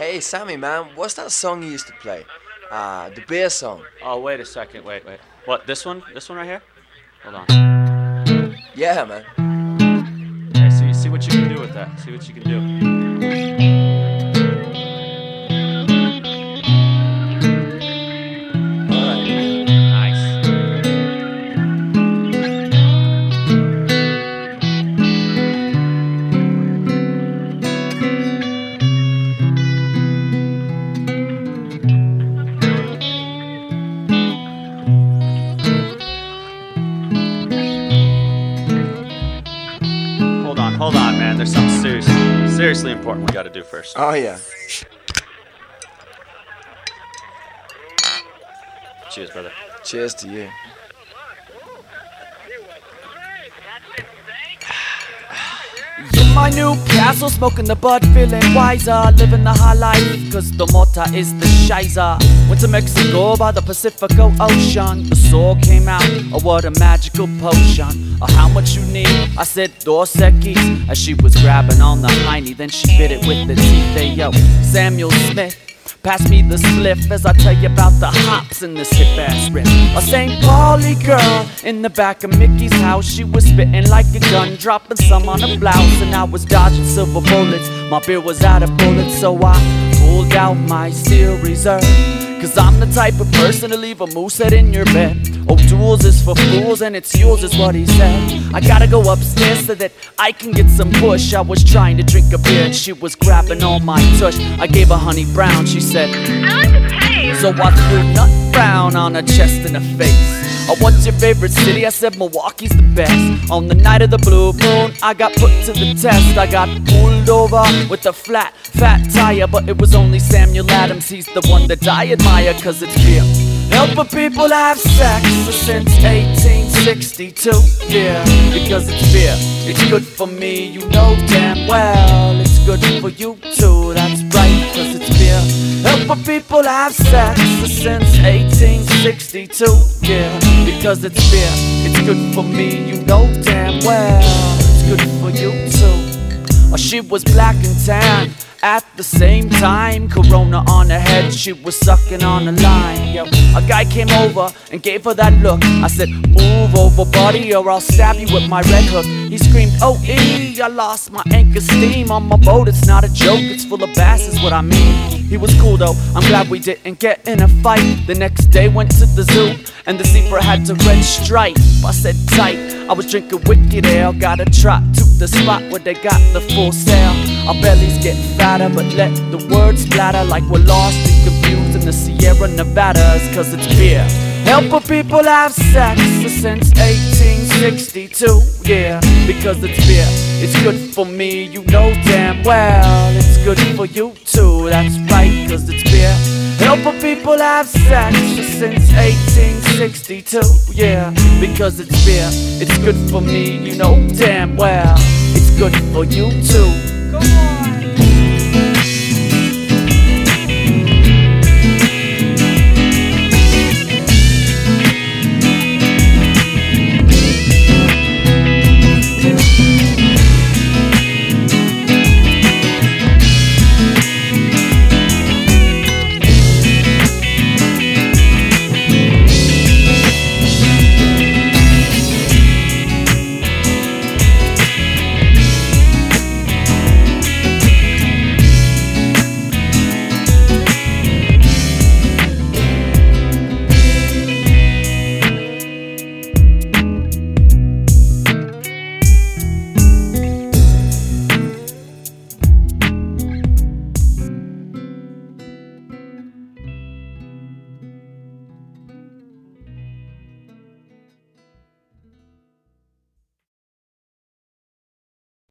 Hey, Sammy, man, what's that song you used to play? The beer song. Oh, wait a second. Wait. What, this one? This one right here? Hold on. Yeah, man. Okay, see what you can do with that. See what you can do. Hold on, man. There's something seriously important we got to do first. Oh, yeah. Cheers, brother. Cheers to you. In my new castle, smoking the bud, feeling wiser, living the high life, cause the mota is the shizer. Went to Mexico by the Pacifico Ocean. The soul came out, oh what a magical potion. Oh, how much you need? I said dos equis, as she was grabbing on the hiney, then she bit it with the teeth. Hey yo, Samuel Smith, pass me the spliff as I tell you about the hops in this hip-ass riff. A St. Pauli girl in the back of Mickey's house. She was spitting like a gun, dropping some on her blouse, and I was dodging silver bullets. My beer was out of bullets, so I pulled out my Steel Reserve. Cause I'm the type of person to leave a moose head in your bed. O'Doul's is for fools and it's yours is what he said. I gotta go upstairs so that I can get some push. I was trying to drink a beer and she was grabbing on my tush. I gave her honey brown, she said, I like to pay. so I threw nut brown on her chest and her face. Oh, what's your favorite city? I said Milwaukee's the best. On the night of the blue moon, I got put to the test. I got pulled over with a fat tire, but it was only Samuel Adams. He's the one that I admire, cause it's beer. Helping people have sex since 1862. Yeah, because it's beer. It's good for me, you know damn well. It's good for you too, that's right, cause it's beer. Helping people have sex since 1862. Yeah, because it's beer. It's good for me, you know damn well. It's good for you too. Oh, she was black and tan at the same time. Corona on her head, she was sucking on a line. Yo, a guy came over and gave her that look. I said, move over, buddy, or I'll stab you with my red hook. He screamed, OE, I lost my anchor steam on my boat. It's not a joke, it's full of bass, is what I mean. He was cool though, I'm glad we didn't get in a fight. The next day went to the zoo, and the zebra had the red stripe. I said tight, I was drinking wicked ale. Got a trot to the spot where they got the full sale. Our bellies get fatter, but let the words splatter like we're lost and confused in the Sierra Nevadas, cause it's beer. Helping people have sex since 1862. Yeah, because it's beer. It's good for me, you know damn well. It's good for you too, that's right, cause it's beer. Helping people have sex since 1862. Yeah, because it's beer. It's good for me, you know damn well. It's good for you too. Come on.